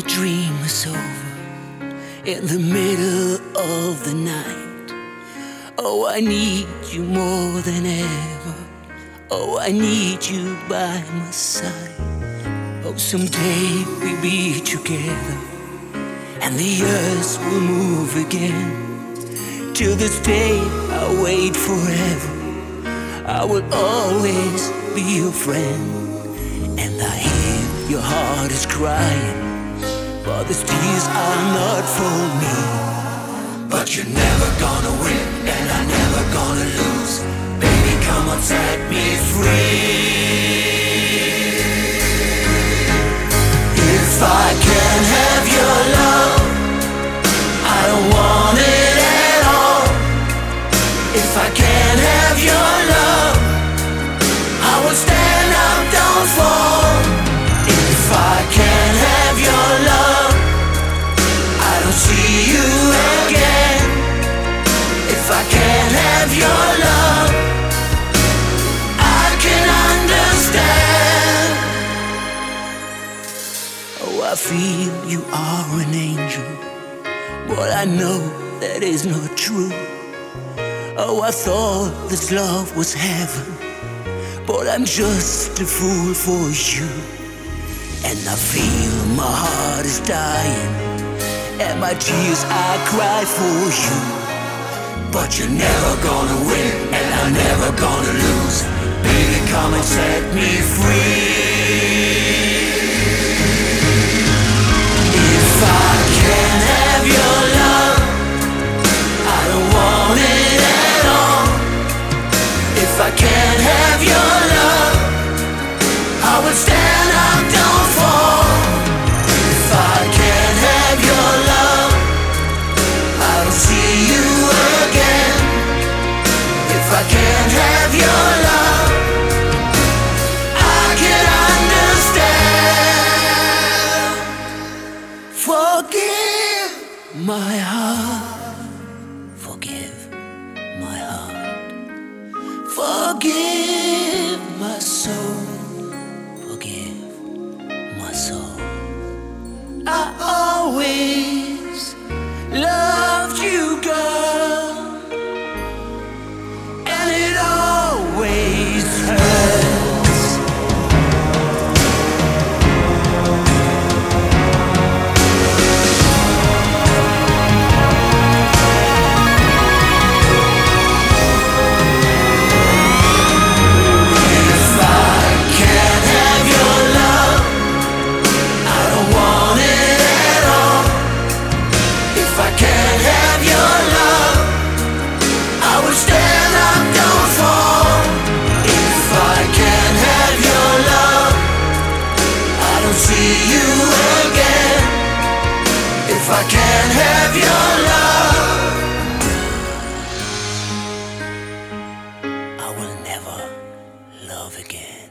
dream is over in the middle of the night. Oh, I need you more than ever. Oh, I need you by my side. Oh, someday we'll be together and the earth will move again. Till this day I'll wait forever. I will always be your friend. And I hear your heart is crying, but these tears are not for me. But you're never gonna win, and I'm never gonna lose. Baby, come on, set me free. If I can't have your love, I don't want it at all. If I can't have your love, I will stand up, don't fall. If I can't have your love, I don't see you again. If I can't have your love, I can understand. Oh, I feel you are an angel, but I know that is not true. Oh, I thought this love was heaven, but I'm just a fool for you. And I feel my heart is dying, and my tears I cry for you. But you're never gonna win, and I'm never gonna lose. Baby, come and set me free. If I can't have your love, I don't want it at all. If I can't have your love, I would stand up, don't fall. If I can't have your love, I don't see you again. If I can't have your love, I can understand. Forgive my heart, forgive my heart, forgive my soul, forgive my soul. I always loved you, girl, and it always hurts. If I can't have your love, I don't want it at all. If I can't have your love, I will stand up, don't fall. If I can't have your love, I don't see you again. If I can't have your love, I will never love again.